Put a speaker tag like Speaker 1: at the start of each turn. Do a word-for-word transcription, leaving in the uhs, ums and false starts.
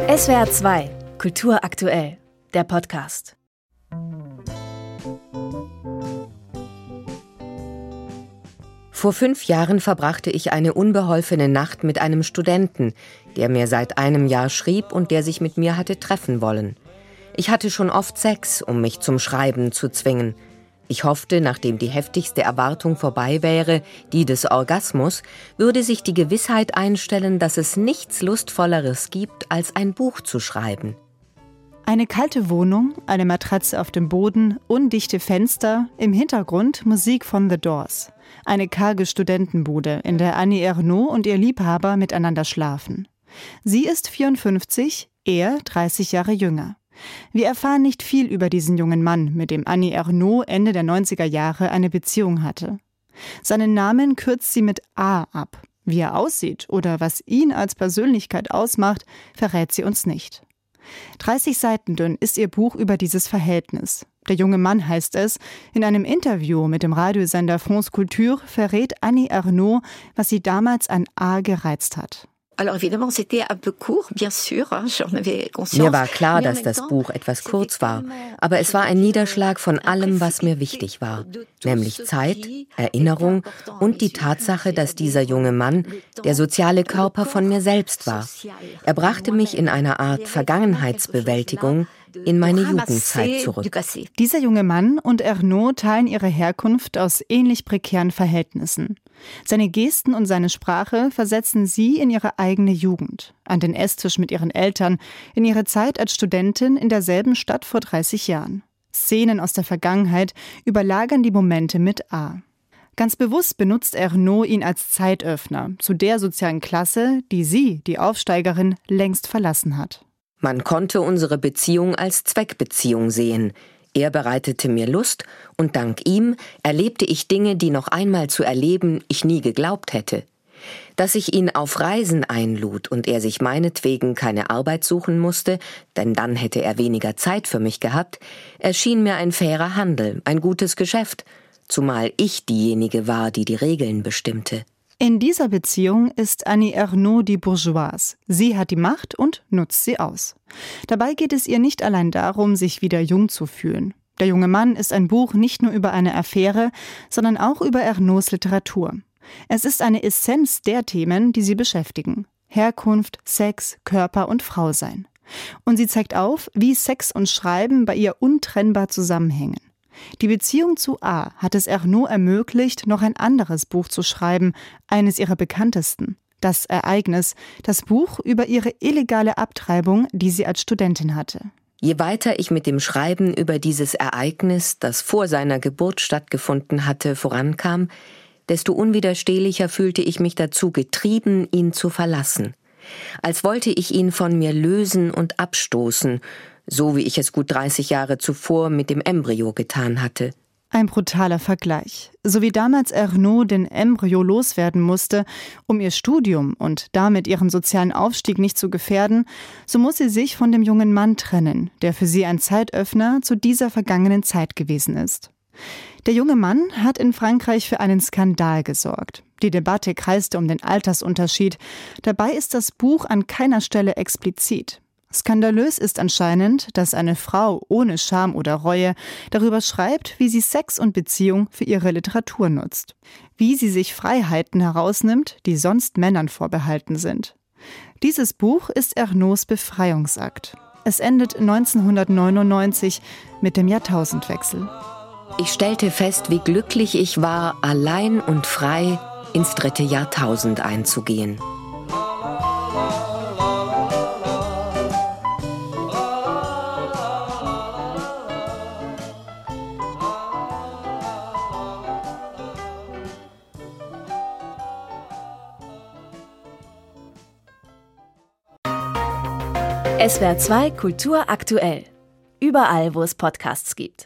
Speaker 1: S W R zwei, Kultur aktuell, der Podcast.
Speaker 2: Vor fünf Jahren verbrachte ich eine unbeholfene Nacht mit einem Studenten, der mir seit einem Jahr schrieb und der sich mit mir hatte treffen wollen. Ich hatte schon oft Sex, um mich zum Schreiben zu zwingen. Ich hoffte, nachdem die heftigste Erwartung vorbei wäre, die des Orgasmus, würde sich die Gewissheit einstellen, dass es nichts Lustvolleres gibt, als ein Buch zu schreiben.
Speaker 3: Eine kalte Wohnung, eine Matratze auf dem Boden, undichte Fenster, im Hintergrund Musik von The Doors. Eine karge Studentenbude, in der Annie Ernaux und ihr Liebhaber miteinander schlafen. Sie ist vierundfünfzig, er dreißig Jahre jünger. Wir erfahren nicht viel über diesen jungen Mann, mit dem Annie Ernaux Ende der neunziger Jahre eine Beziehung hatte. Seinen Namen kürzt sie mit A ab. Wie er aussieht oder was ihn als Persönlichkeit ausmacht, verrät sie uns nicht. dreißig Seiten dünn ist ihr Buch über dieses Verhältnis. Der junge Mann, heißt es, in einem Interview mit dem Radiosender France Culture verrät Annie Ernaux, was sie damals an A gereizt hat.
Speaker 2: Mir war klar, dass das Buch etwas kurz war, aber es war ein Niederschlag von allem, was mir wichtig war, nämlich Zeit, Erinnerung und die Tatsache, dass dieser junge Mann der soziale Körper von mir selbst war. Er brachte mich in einer Art Vergangenheitsbewältigung in meine Jugendzeit zurück.
Speaker 3: Dieser junge Mann und Ernaux teilen ihre Herkunft aus ähnlich prekären Verhältnissen. Seine Gesten und seine Sprache versetzen sie in ihre eigene Jugend, an den Esstisch mit ihren Eltern, in ihre Zeit als Studentin in derselben Stadt vor dreißig Jahren. Szenen aus der Vergangenheit überlagern die Momente mit A. Ganz bewusst benutzt Ernaux ihn als Zeitöffner zu der sozialen Klasse, die sie, die Aufsteigerin, längst verlassen hat.
Speaker 2: Man konnte unsere Beziehung als Zweckbeziehung sehen. Er bereitete mir Lust und dank ihm erlebte ich Dinge, die noch einmal zu erleben ich nie geglaubt hätte. Dass ich ihn auf Reisen einlud und er sich meinetwegen keine Arbeit suchen musste, denn dann hätte er weniger Zeit für mich gehabt, erschien mir ein fairer Handel, ein gutes Geschäft, zumal ich diejenige war, die die Regeln bestimmte.
Speaker 3: In dieser Beziehung ist Annie Ernaux die Bourgeoise. Sie hat die Macht und nutzt sie aus. Dabei geht es ihr nicht allein darum, sich wieder jung zu fühlen. Der junge Mann ist ein Buch nicht nur über eine Affäre, sondern auch über Ernaux Literatur. Es ist eine Essenz der Themen, die sie beschäftigen. Herkunft, Sex, Körper und Frausein. Und sie zeigt auf, wie Sex und Schreiben bei ihr untrennbar zusammenhängen. Die Beziehung zu A hat es Ernaux ermöglicht, noch ein anderes Buch zu schreiben, eines ihrer bekanntesten. Das Ereignis, das Buch über ihre illegale Abtreibung, die sie als Studentin hatte.
Speaker 2: Je weiter ich mit dem Schreiben über dieses Ereignis, das vor seiner Geburt stattgefunden hatte, vorankam, desto unwiderstehlicher fühlte ich mich dazu getrieben, ihn zu verlassen. Als wollte ich ihn von mir lösen und abstoßen, so wie ich es gut dreißig Jahre zuvor mit dem Embryo getan hatte.
Speaker 3: Ein brutaler Vergleich. So wie damals Ernaux den Embryo loswerden musste, um ihr Studium und damit ihren sozialen Aufstieg nicht zu gefährden, so muss sie sich von dem jungen Mann trennen, der für sie ein Zeitöffner zu dieser vergangenen Zeit gewesen ist. Der junge Mann hat in Frankreich für einen Skandal gesorgt. Die Debatte kreiste um den Altersunterschied. Dabei ist das Buch an keiner Stelle explizit. Skandalös ist anscheinend, dass eine Frau ohne Scham oder Reue darüber schreibt, wie sie Sex und Beziehung für ihre Literatur nutzt. Wie sie sich Freiheiten herausnimmt, die sonst Männern vorbehalten sind. Dieses Buch ist Ernaux Befreiungsakt. Es endet neunzehnhundertneunundneunzig mit dem Jahrtausendwechsel.
Speaker 2: Ich stellte fest, wie glücklich ich war, allein und frei ins dritte Jahrtausend einzugehen.
Speaker 1: S W R zwei Kultur aktuell. Überall, wo es Podcasts gibt.